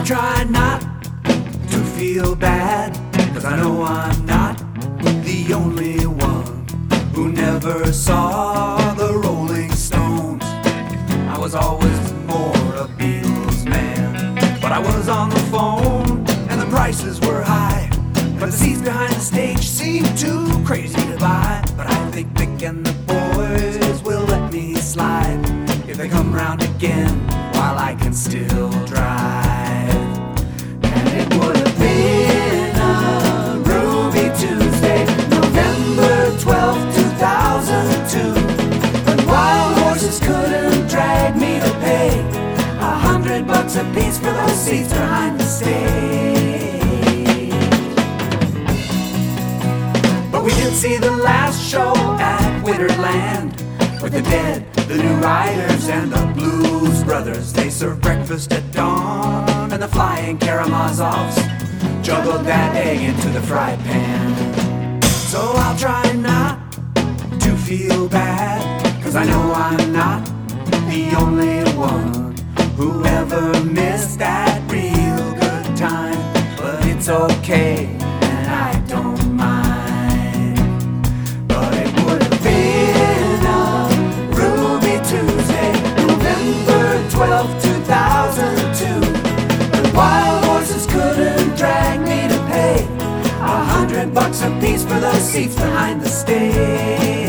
I'll try not to feel bad, 'cause I know I'm not the only one who never saw the Rolling Stones. I was always more a Beatles man, but I was on the phone and the prices were high. But the seats behind the stage seemed too crazy to buy. But I think Vic and the boys will let me slide if they come round again while I can still drive. And it would have been a Ruby Tuesday, November 12th, 2002, when wild horses couldn't drag me to pay $100 a piece for those seats behind the stage. But we did see the last show at Winterland with the Dead, the New Riders, and the Blues Brothers. They served breakfast at dawn, and the Flying Karamazovs juggled that egg into the fry pan. So I'll try not to feel bad, 'cause I know I'm not the only one who ever missed that real good time. But it's okay, and I don't mind. But it would have been a Ruby Tuesday, November 12th, 2002, when wild horses couldn't drag me to pay $100 a piece for those seats behind the stage.